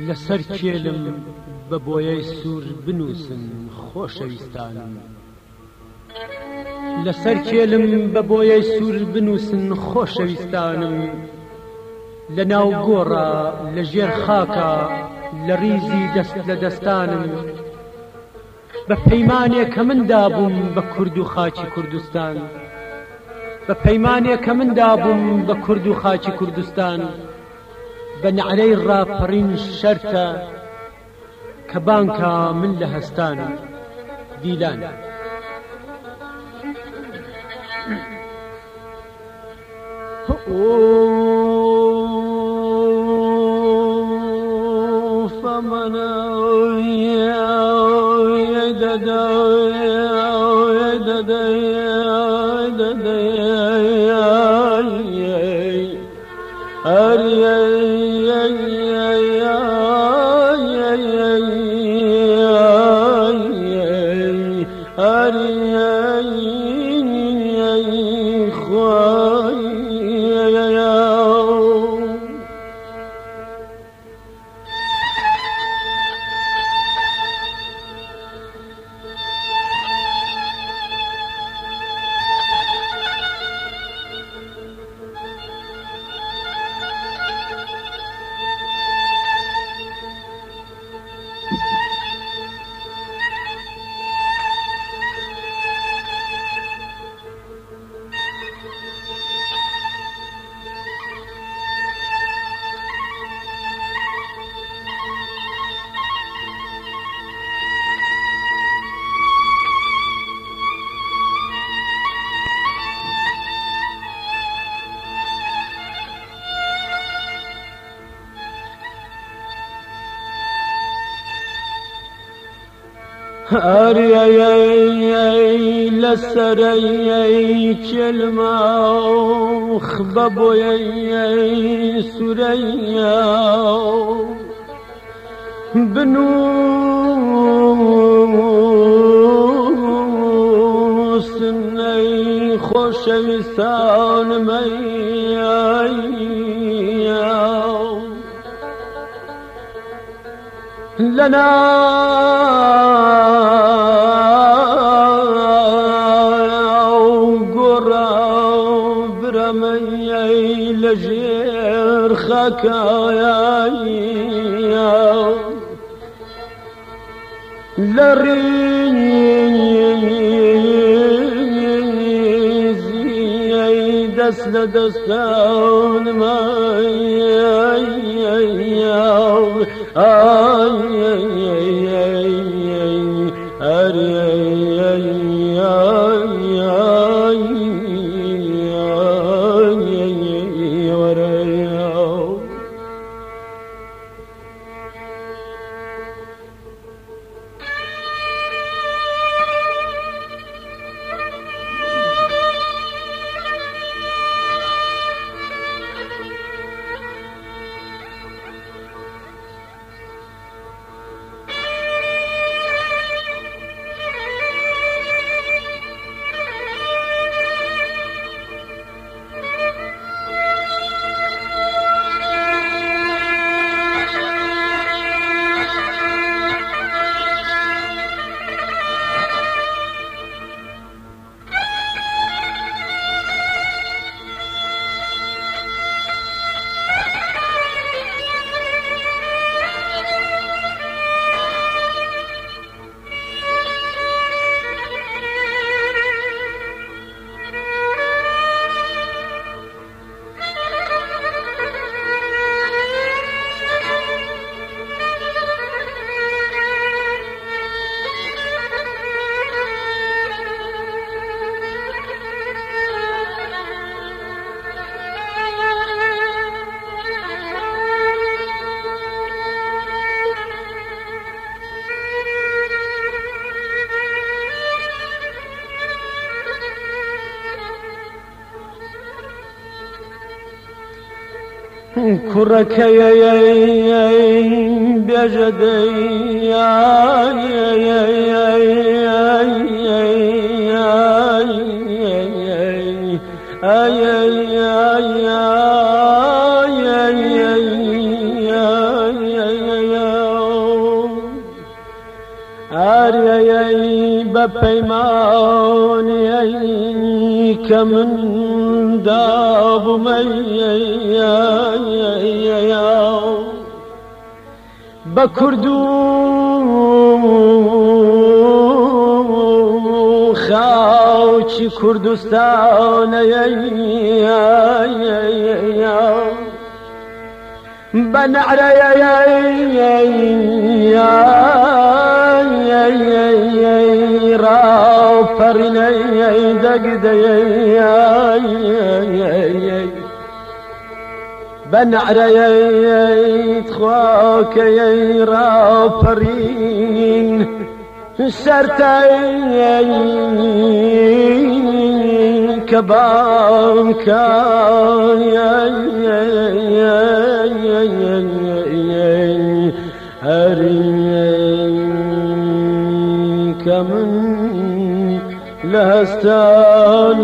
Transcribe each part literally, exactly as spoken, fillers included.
لەسەر کێلم بە بۆیەی سوور بنووسن خۆشەویستانم لەسەر کێلم بە بۆیەی سوور بنووسن خۆشەویستانم لە ناو گۆڕە لە ژێر خاکە لە ریزی دەست لە دەستانم بە پەیمانێک کە من دابووم بە کورد و خاچی کوردستان بە پەیمانێک کە من دابووم بە کورد و خاچی کوردستان بە نعرەی ڕاپەڕین شەرتە کە بانکە من لە هەستان دیلان ئەریەی لەسەرەی کێلمە بە بۆیەی سوورەیە بنووسنەی خۆشەویستانمەی لەنا لژێر خاکایە لە ریزی دەست لە کوڕەکەی بێژە دەی جوانيك من داب ميا بكردو خاوتي كردستان يا بنعرى يا يا يا رافرنا يا دقد يا بنعرى يا تخواك يا رافرين سرتين كبانكا يا يا يا أريك من لهستان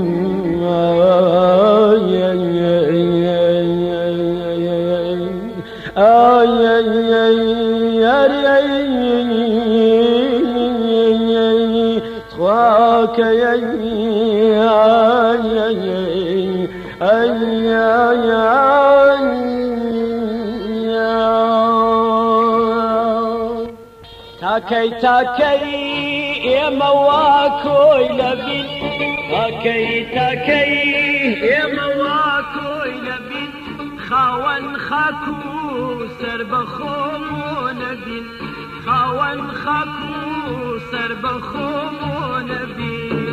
يا يا تخواك يا تاكي تاكي يا مواكو لبين تاكي تاكي يا مواكو لبين خاون خاكو سربخوم نبين خاون خاكو سربخوم نبين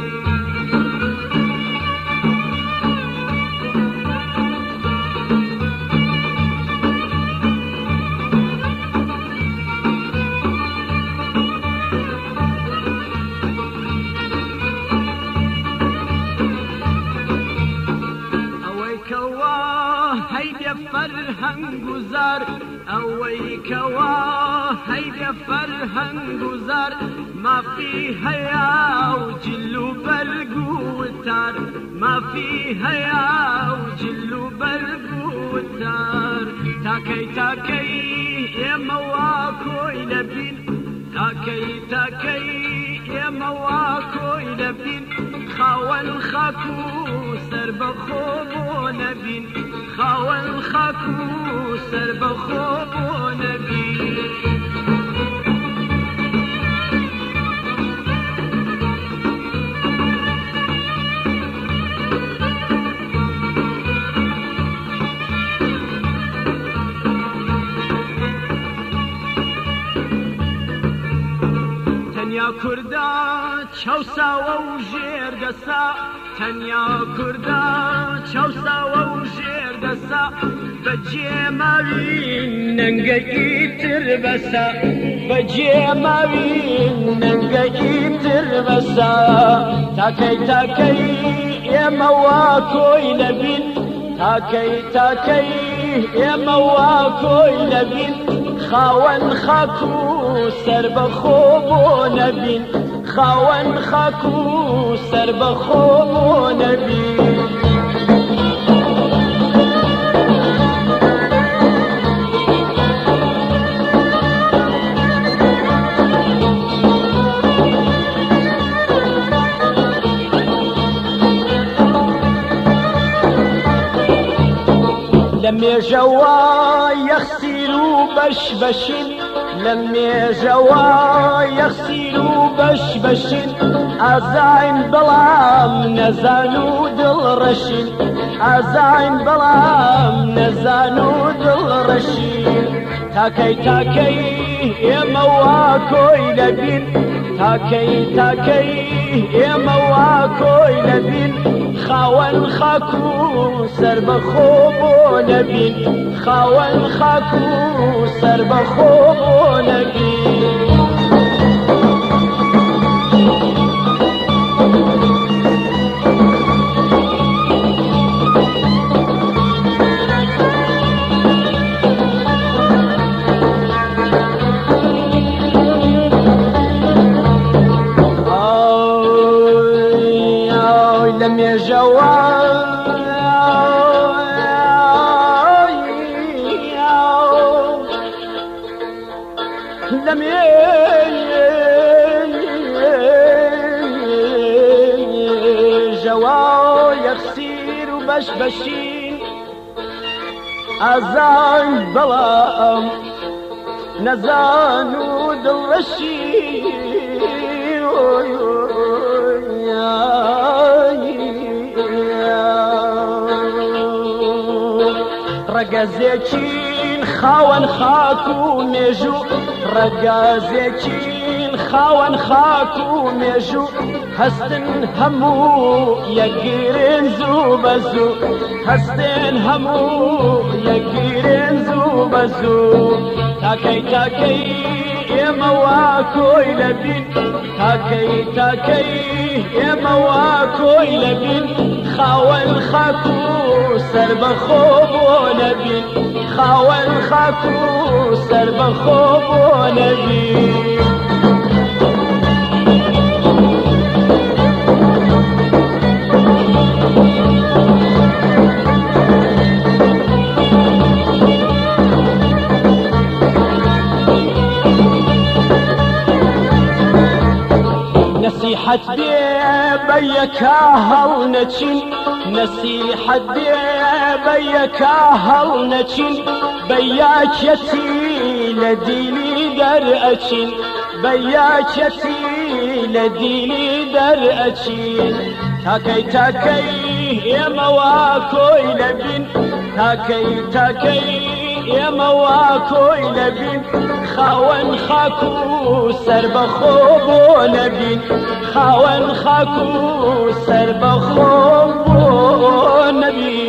فرهنگ گذار اوی کوا هيدا فرهنگ گذار ما في هيا وجلو برقو وتار ما في هيا وجلو برقو وتار تاكي تاكي يا مواكو لبين تاكي تاكي يا مواكو لبين خاون خاكو سربخو نبين خاون خاكو سربخو نبين تنيا كردا تشوسا وجير دسا تنيا كردا تشوسا وجير دسا بجي ماوين ننقي تربسا بجي ماوين ننقي تربسا تاكي تاكي يا مواكو لبين تاكي تاكي يا مواكو لبين خاون خاكو سربخو نبين خاون خاكو سربخو نبين لم يجوا يغسلوا بشبشين لم يجوا يغسلوا بشبشين أزاين بلام نزانو دل رشين أزاين بلام نزانو دل رشين تاكي تاكي يا مواكو لبين تاكي تاكي يا مواكو لبين خاون خاكو سربخو نبين خاون خاكو سربخو نبين لم يجوا لم شوا يخسير وبشبشين أزان ظلام نزان ودلشين رقازيكين خاون خاكو ميجو رقازيكين خاون خاكو ميجو هستن همو يقيرين زوبزو هستن همو يقيرين زوبزو تاكي تاكي يا مواكو لبين تاكي تاكي يا مواكو لبين خاول خاكو سرب خوب ونبين خاول خاكو سرب خوب ونبين نصيحة بيك هل نتشن نصيحة بيك هل نتشن بياك يتي لديني در أتشن بياك يتي لديني در أتشن تاكي تاكي يا مواكو لبين تاكي تاكي يا مواكو لبين خاون خاكو سرب خوب ونبين خاون خاكو سرب خوب ونبين